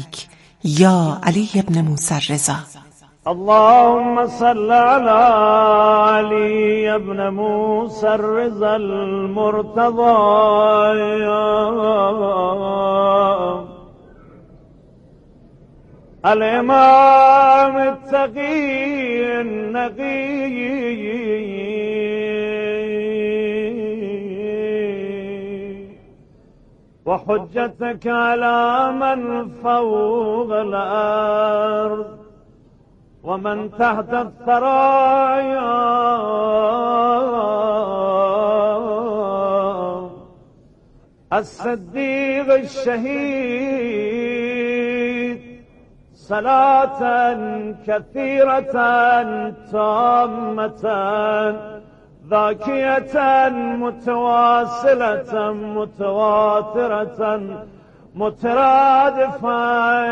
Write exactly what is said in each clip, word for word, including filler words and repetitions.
عليك یا علی ابن موسی الرضا. اللهم صل على علي ابن موسى الرضا المرتضى الإمام التقي النقي وحجتك على من فوق الأرض ومن تحت الثرايا الصديق الشهيد صلاة كثيرة تامة ذاكية متواصلة متواترة مترادفة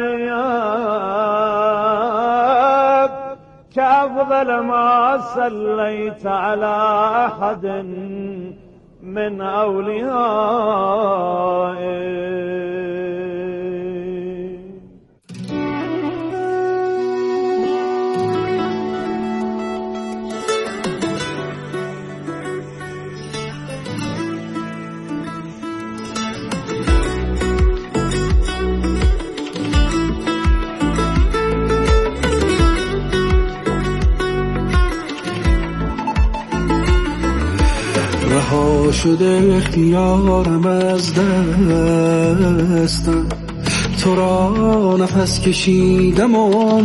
كأفضل ما صليت على أحد من أوليائك. رها شده اختیارم از دستم، تو را نفس کشیدم و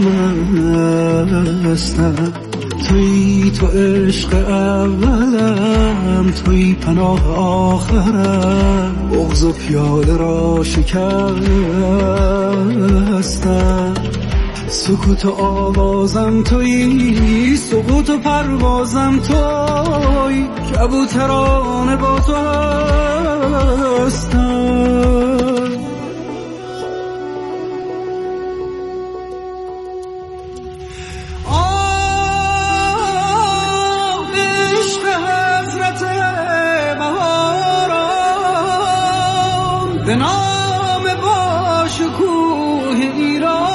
مستم. توی تو عشق اولم، توی پناه آخرم، بغض و پیاله را شکستم. سکوت و آوازم تویی، سقوط و پروازم تویی، کبوترانه با تو هستم. آه عشق حضرت بهاران، به نام با شکوه ایران.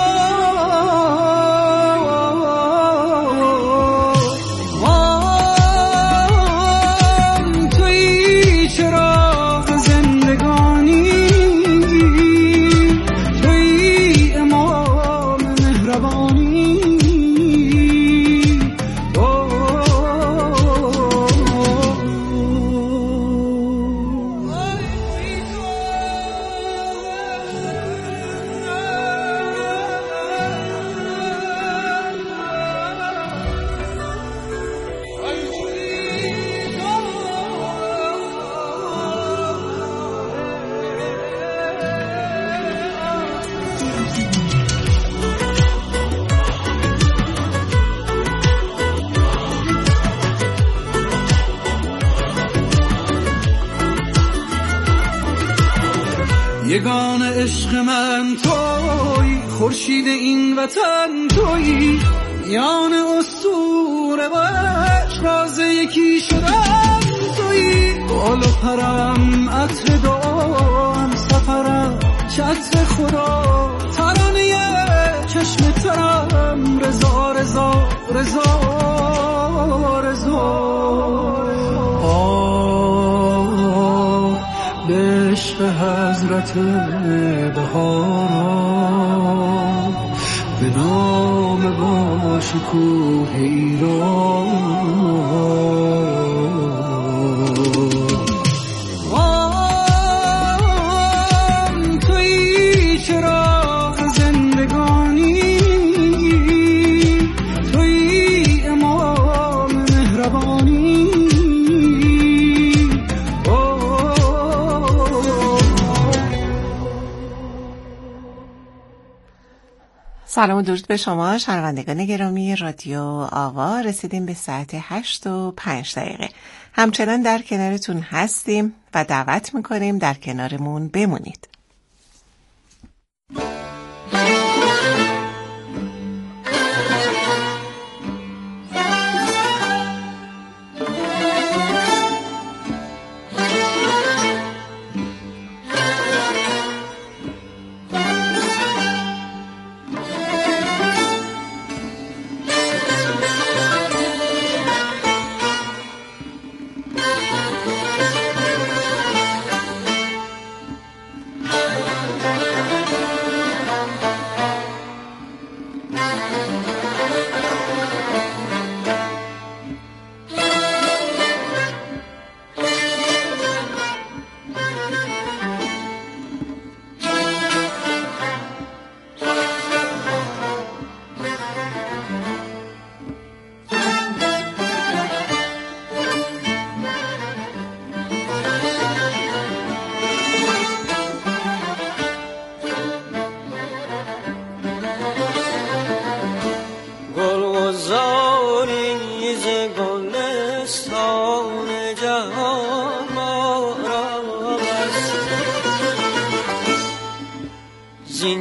یگان عشق من توی، خورشید این وطن توی، میان اسطوره و عشق راز یکی شدن توی. بال و پرم عطر دعام، سفرم چتر خدا، ترانه چشم ترم، رضا رضا رضا رضا. به عشق حضرت بهاران، به نام با شکوه ایران. آن تویی چراغ زندگانی، تویی امام مهربانی. سلام و درود به شما شنوندگان گرامی رادیو آوا. رسیدیم به ساعت هشت و پنج دقیقه. همچنان در کنارتون هستیم و دعوت میکنیم در کنارمون بمونید.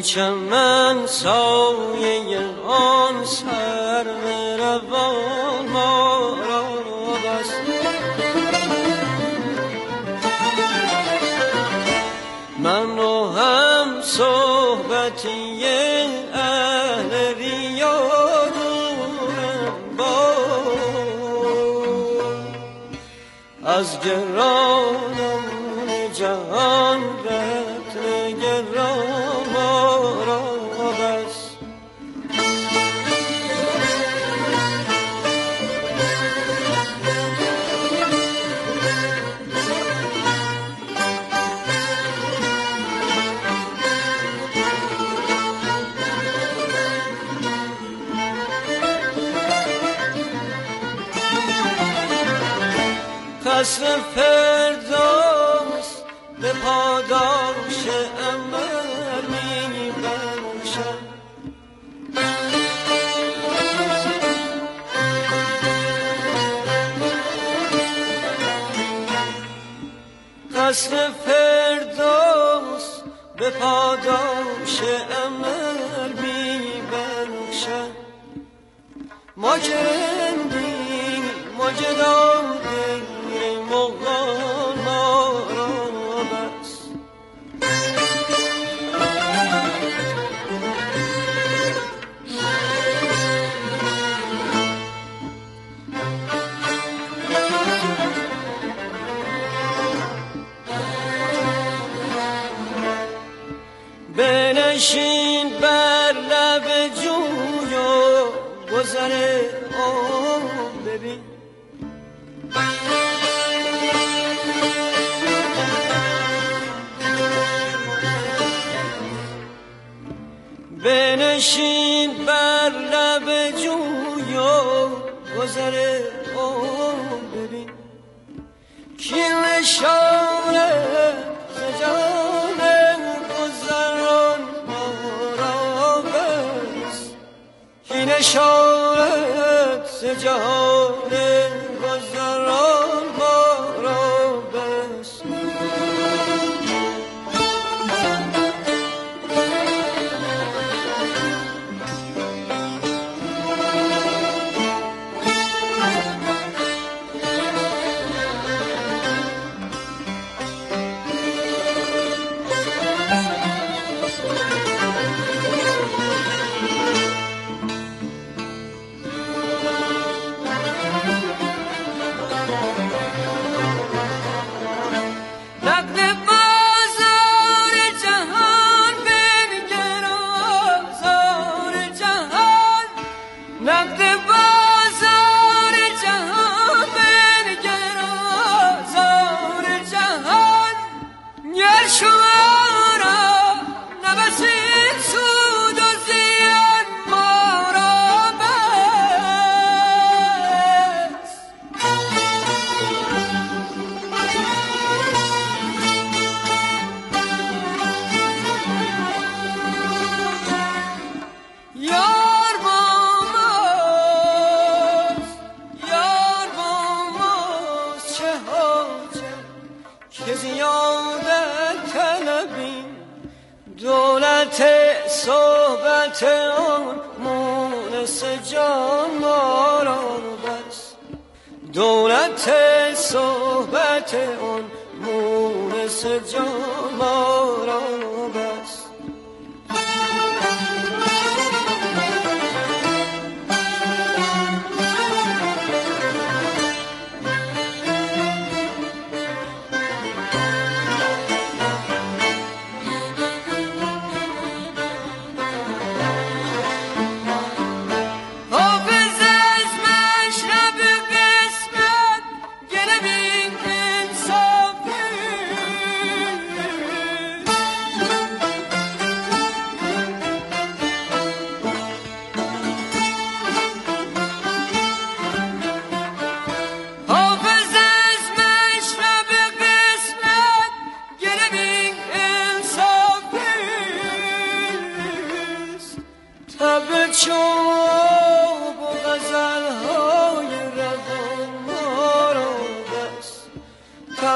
چمن سایه آن سرو روان ما را بست. من و هم صحبتی اهل ریا دورم با از گرانم جهان رتن گران ما را بست. قصر فردوس به پاداش عمل می بخشد. قصر فردوس به پاداش عمل می بخشد. ما که رندیم ما جدادیم مغان ما را بست. بنشین بر لب جوی و گذر آب ببین. بنشین بر لب جوی و گذر آب ببین کی نشانه ز جان گذران ما را بست. کی نشانه ز جان گذران ما را بست. صحبت آن مونس جان ما را بست. دولت صحبت آن مونس جان ما را بست.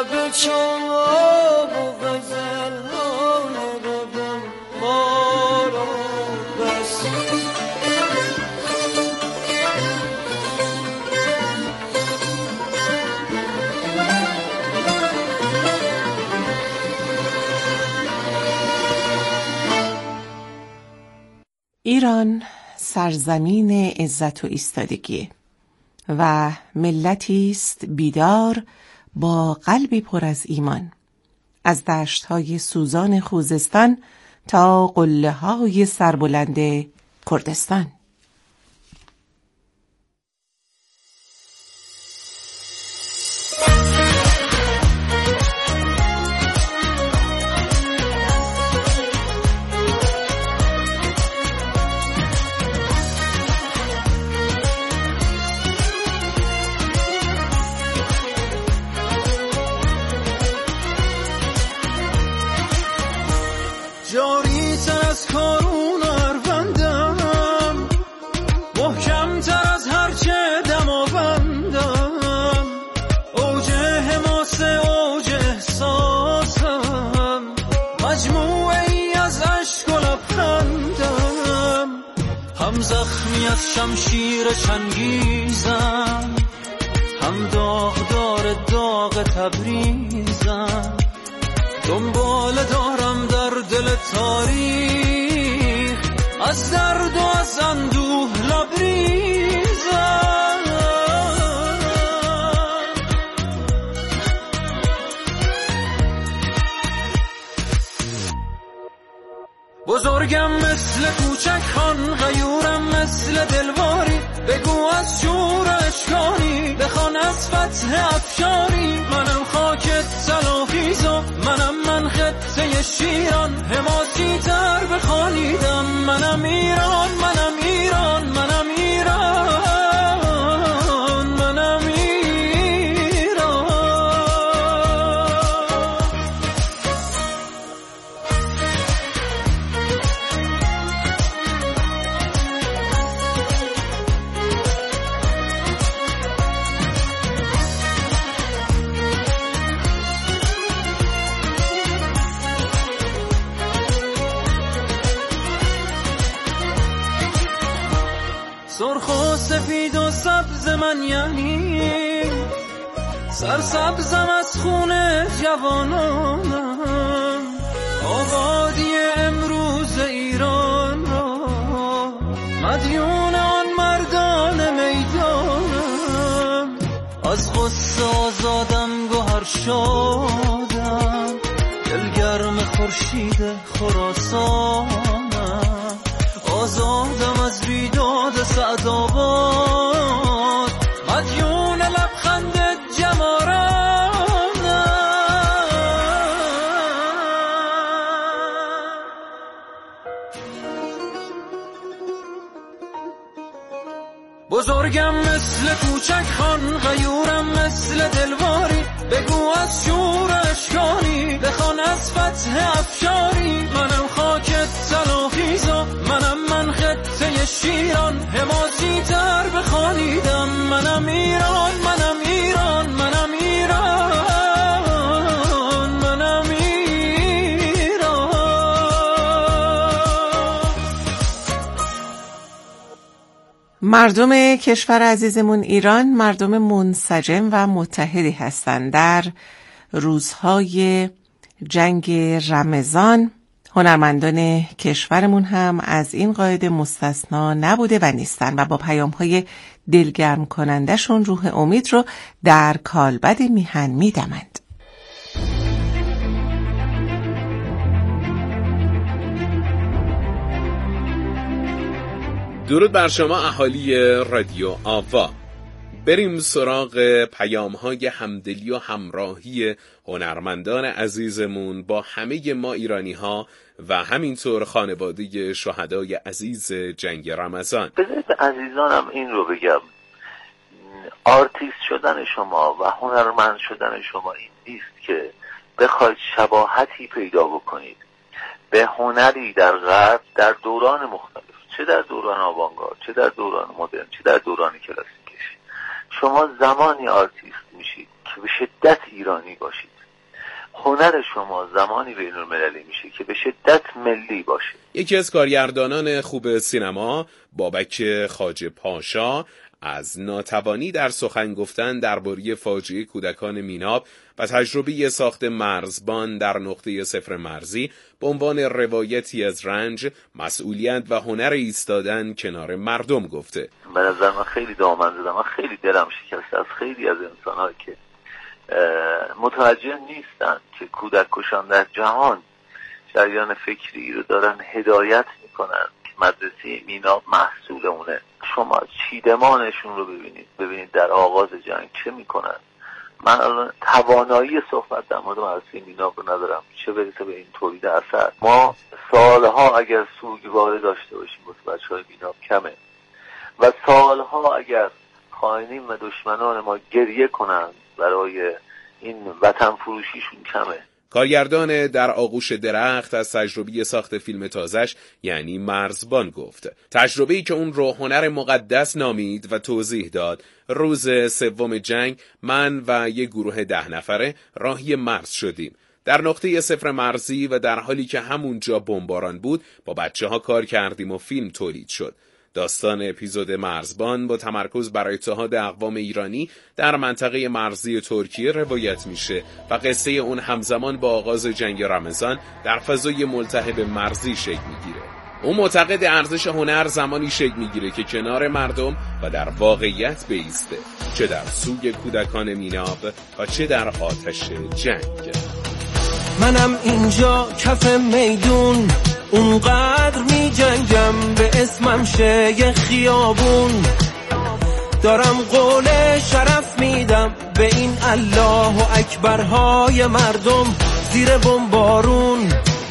چون آب و غزل های روان ما ایران سرزمین عزت و ایستادگی و ملتی است بیدار با قلبی پر از ایمان، از دشت‌های سوزان خوزستان تا قله‌های سربلند کردستان. جاری تر از کارون اروندم، محکم تر از هرچه دماوندم، اوج حماسه اوج احساسم، مجموعی از عشق و لبخندم، هم زخمی از شمشیر چنگیزم، هم داغدار داغ تبریزم، دنبال دارم در دل تاریخ، از درد و از اندوه لبریزم. بزرگم مثل کوچکان، غیورم مثل دلواری، بگو از شور اشکانی، بخوان از فتح افشاری، منم خاک سلاخیزا، منم من خطه شیران، حماسی تر بخوانیدم، منم ایران منم ایران منم ایران منم ایران. سرخ و سفید و سبز من یعنی سرسبزم از خون جوانانم، آبادی امروز ایران را مدیون آن مردان میدانم، از غصه آزادم گوهر شادم، دلگرم خورشید خراسانم، آزادم از بیداد سعدآباد، مدیون لبخند جمارانم. بزرگم مثل کوچک خان، غیورم مثل دلواری، بگو از شور اشکانی، بخوان از فتح افشاری، منم خاک سلاخیزا، منم من خطه شیران، حماسی تر بخوانیدم، منم ایران منم ایران منم ایران منم ایران. مردم کشور عزیزمون ایران مردم منسجم و متحدی هستند. در روزهای جنگ رمضان هنرمندان کشورمون هم از این قاعده مستثنا نبوده و نیستن و با پیام‌های دلگرم کنندشون روح امید رو در کالبد میهن میدمند. درود بر شما اهالی رادیو آوا. بریم سراغ پیام‌های همدلی و همراهی هنرمندان عزیزمون با همه ما ایرانی‌ها و همینطور خانواده شهدای عزیز جنگ رمضان. بذارید به عزیزانم این رو بگم، آرتیست شدن شما و هنرمند شدن شما این نیست که بخواید شباهتی پیدا بکنید به هنری در غرب در دوران مختلف، چه در دوران آوانگارد، چه در دوران مدرن، چه در دوران کلاسیکش. شما زمانی آرتیست میشید که به شدت ایرانی باشید، هنر شما زمانی بین المللی میشه که به شدت ملی باشه. یکی از کارگردانان خوب سینما، بابک خواجه پاشا، از ناتوانی در سخن گفتن درباره فاجعه کودکان میناب و تجربه ساخت مرزبان در نقطه صفر مرزی به عنوان روایتی از رنج، مسئولیت و هنر ایستادن کنار مردم گفته. به نظر من خیلی دامن زدم، من خیلی دلم شکسته از خیلی از انسان‌ها که متوجه نیستن که کودک کشان در جهان جریان فکری رو دارن هدایت میکنن که مدرسه میناب محصول اونه. شما چیدمانشون رو ببینید، ببینید در آغاز جنگ چه میکنن. من الان توانایی صحبت در مورد مدرسه میناب رو ندارم، چه برسه به این تولید اثر. ما سالها اگر سوگواری داشته باشیم واسه بچه‌های میناب کمه و سالها اگر خائنین و دشمنان ما گریه کنن برای این وطن فروشیشون کمه. کارگردان در آغوش درخت از تجربه ساخت فیلم تازش یعنی مرزبان گفت. تجربه‌ای که اون رو هنر مقدس نامید و توضیح داد. روز سوم جنگ من و یک گروه ده نفره راهی مرز شدیم. در نقطه صفر مرزی و در حالی که همونجا بمباران بود با بچه ها کار کردیم و فیلم تولید شد. داستان اپیزود مرزبان با تمرکز بر اتحاد اقوام ایرانی در منطقه مرزی ترکیه روایت میشه و قصه اون همزمان با آغاز جنگ رمضان در فضای ملتهب مرزی شکل میگیره. اون معتقد ارزش هنر زمانی شکل میگیره که کنار مردم و در واقعیت بایسته، چه در سوی کودکان میناب و چه در آتش جنگ. منم اینجا کف میدون اونقدر می جنگم به اسمم شه یه خیابون، دارم قول شرف میدم به این الله و اکبرهای مردم زیر بمبارون.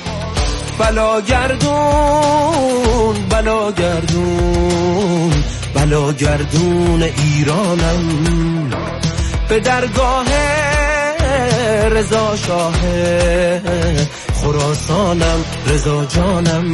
بلا گردون بلا گردون بلا گردون ایرانم، به درگاه رضا شاه خراسانم، رضا جانم.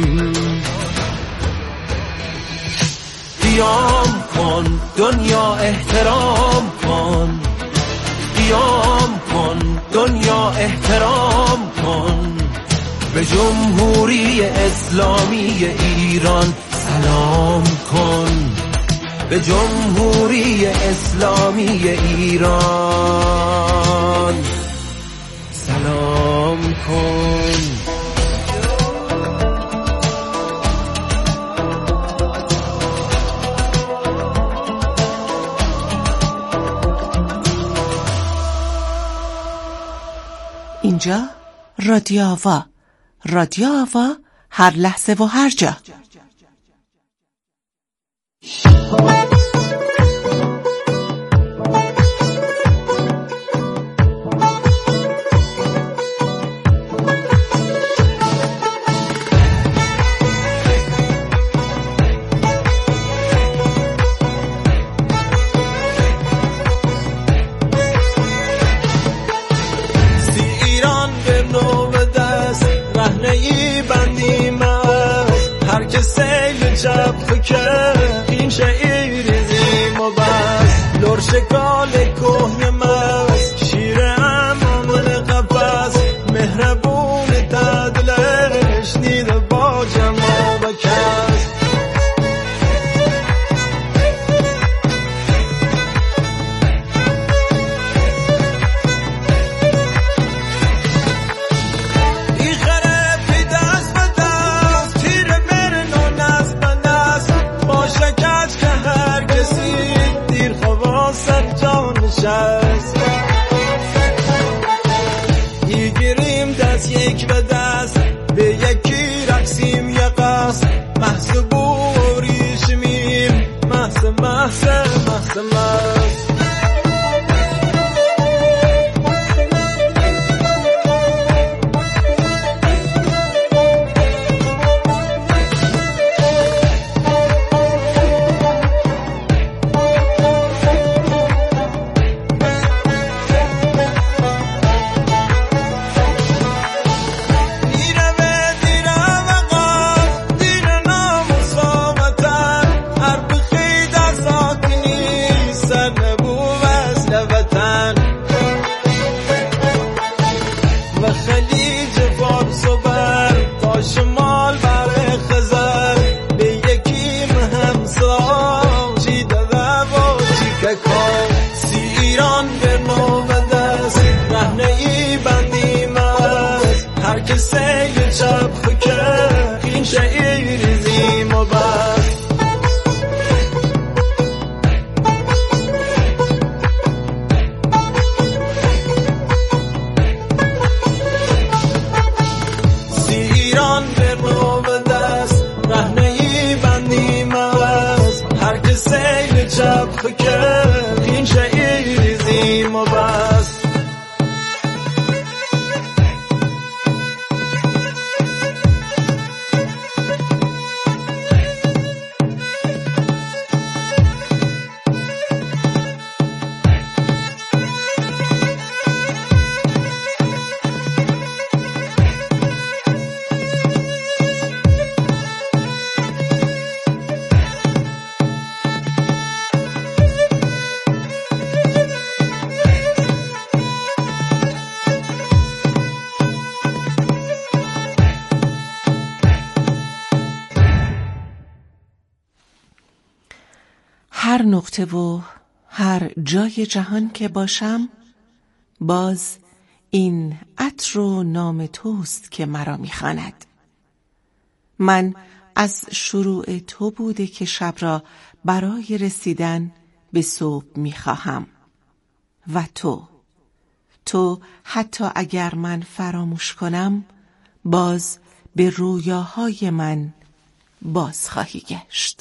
قیام کن دنیا احترام کن، قیام کن دنیا احترام کن، به جمهوری اسلامی ایران سلام کن، به جمهوری اسلامی ایران سلام کن. اینجا رادیو آوا، رادیو آوا، هر لحظه و هر جا. این شعیر زیم و بس لور شکال کهن مست، شیر امامون قفص مهربون تدلش نیده با جمع و کس. شب فکر این شعیزیم و بس. هر نقطه و هر جای جهان که باشم، باز این عطر و نام توست که مرا می‌خواند. من از شروع تو بوده که شب را برای رسیدن به صبح می‌خواهم و تو تو حتی اگر من فراموش کنم، باز به رویاهای من باز خواهی گشت.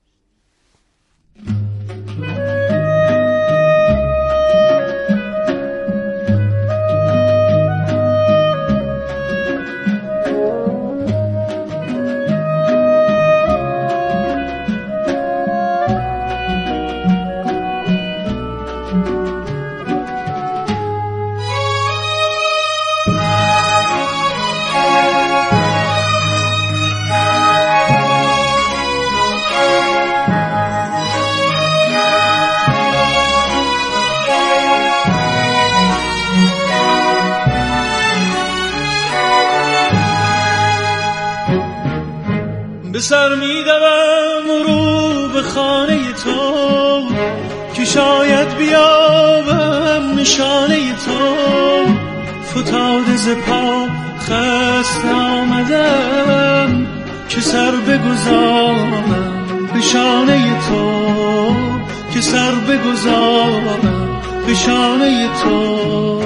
به سر می دوم رو به خانه تو که شاید بیابم نشانه تو. فتاده ز پا خسته آمدم که سر بگذارم به شانه تو، که سر بگذارم به شانه تو.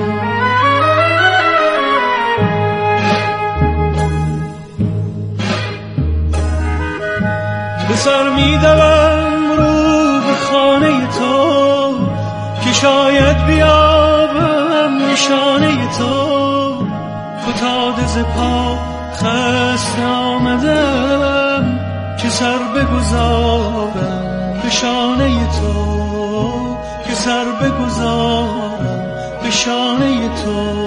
به سر می دوم رو به خانه تو که شاید بیابم نشانه تو. فتاده ز پا خسته آمدم که سر بگذارم به شانه تو، که سر بگذارم به شانه تو.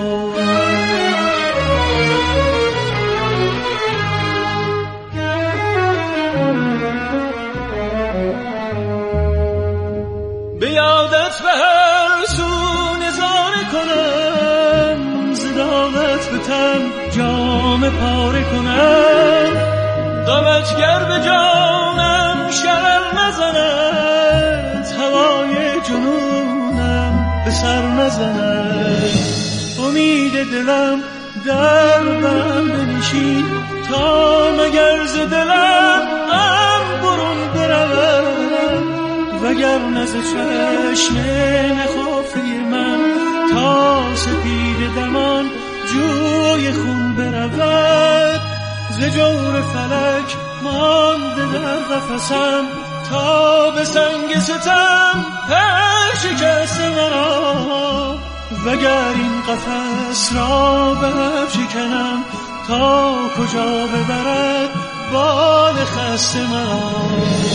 به یادت به هر سو نظاره کنم، زدامت به تن جام پاره کنم. دامتگر به جانم شرر نزند، هوای جنونم به سر نزند. امید دلم در بم بنشین تا مگر ز دلم غم برون برود. وگر نز چشم نخافه من تا سپید دمان جوی خون برود. ز جور فلک مانده در قفسم تا به سنگ ستم پر شکسته مرا. وگر این قفس را بر شکنم تا کجا ببرد بال خسته مرا.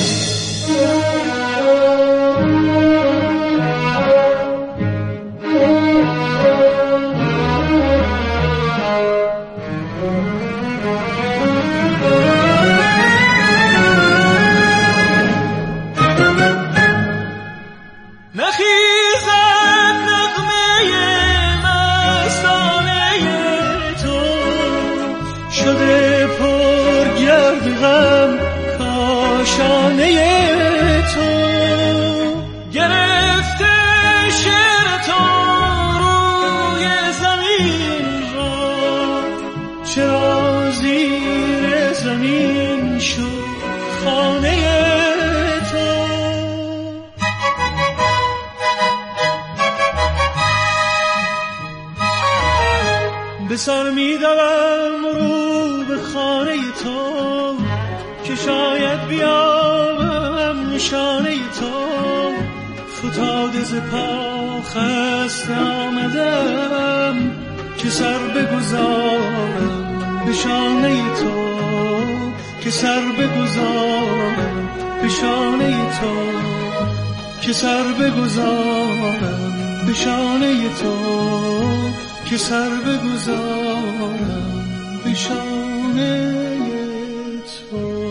به سر می دوم رو به خانه تو که شاید بیابم شانه تو فتاده ز پا خسته آمدم که سر بگذارم به شانه تو که سر بگذارم به شانه تو که سر بگذارم به شانه تو که سر بگذارم به شانه تو.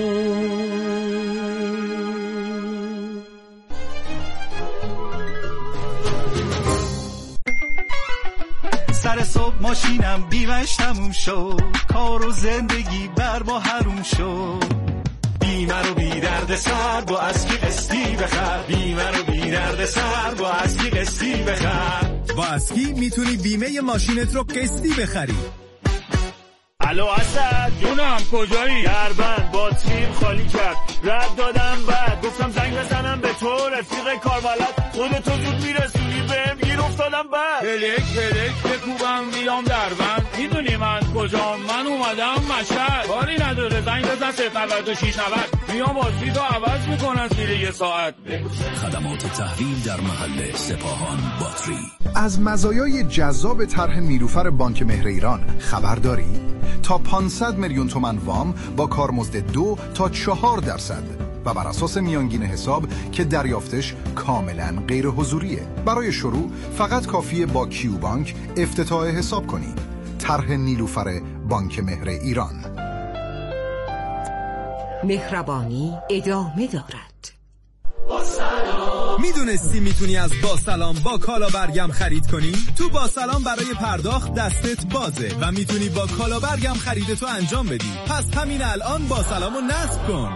سر صبح ماشینم بیمش تموم شد، کار و زندگی بر ما حروم شد. بیمه رو بی درد سر با اسکی قسطی بخر، بیمه رو بی درد سر با اسکی قسطی بخر. با اسکی میتونی بیمه ماشینت رو قسطی بخری. الو اسد جونم کجایی؟ دربند باتریم خالی کرد، رد دادم بعد گفتم زنگ بزنم به تو رفیق کاربلد، خودتو زود میرسونی بهم گیر افتادم بعد. پلک پلک بکوبم بیام دربند، میدونی من کجام؟ من اومدم مشهد، کاری نداره زنگ بزن صفر نود و شش نود، میام بازی رو عوض میکنن زیر یه ساعت. خدمات تحویل در محل سپاهان باتری. از مزایای جذاب طرح نیلوفر بانک مهر ایران خبر داری؟ تا پانصد میلیون تومان وام با کارمزد دو تا چهار درصد و بر اساس میانگین حساب که دریافتش کاملا غیر حضوریه. برای شروع فقط کافیه با کیو بانک افتتاح حساب کنی. طرح نیلوفر بانک مهر ایران. مهربانی ادامه دارد. میدونستی میتونی از با سلام با کالا برگم خرید کنی؟ تو با سلام برای پرداخت دستت بازه و میتونی با کالا برگم خریدتو انجام بدی. پس همین الان با سلامو نصب کن.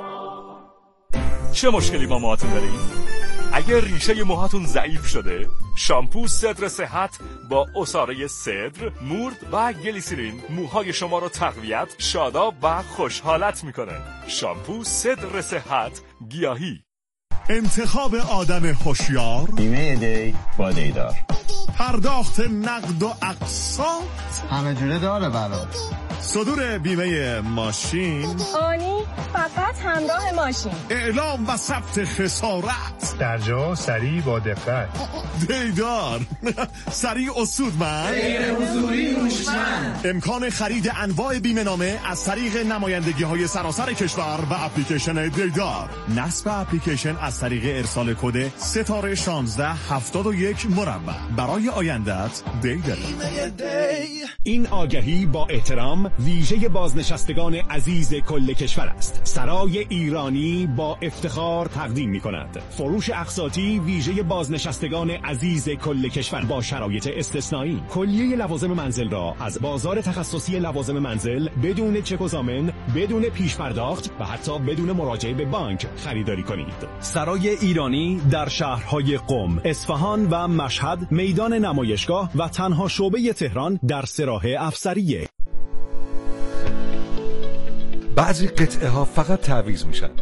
چه مشکلی با موهاتون دارین؟ اگر ریشه موهاتون ضعیف شده، شامپو صدر صحت با عصاره صدر، مورد و گلیسرین موهای شما رو تقویت، شاداب و خوشحالت میکنه. شامپو صدر صحت گیاهی. انتخاب آدم هوشیار، بیمه دی با دیدار، پرداخت نقد و اقساط همه جوره داره برات. صدور بیمه ماشین آنی فقط همراه ماشین، اعلام و ثبت خسارت در جا سریع با دقت. دیدار سریع و سودمند، غیر حضوری هوشمند. امکان خرید انواع بیمه نامه از طریق نمایندگی های سراسر کشور و اپلیکیشن دیدار. نصب اپلیکیشن از طریق ارسال کد ستاره شانزده هفتاد و یک مربع. برای آیندت دیدار. این آگهی با احترام ویژه بازنشستگان عزیز کل کشور است. سرای ایرانی با افتخار تقدیم می کند فروش اقساطی ویژه بازنشستگان عزیز کل کشور با شرایط استثنایی. کلیه لوازم منزل را از بازار تخصصی لوازم منزل بدون چک و ضامن، بدون پیش پرداخت و حتی بدون مراجعه به بانک خریداری کنید. سرای ایرانی در شهرهای قم، اصفهان و مشهد، میدان نمایشگاه و تنها شعبه تهران در سراح افسریه. بعضی قطعه ها فقط تعویض میشن،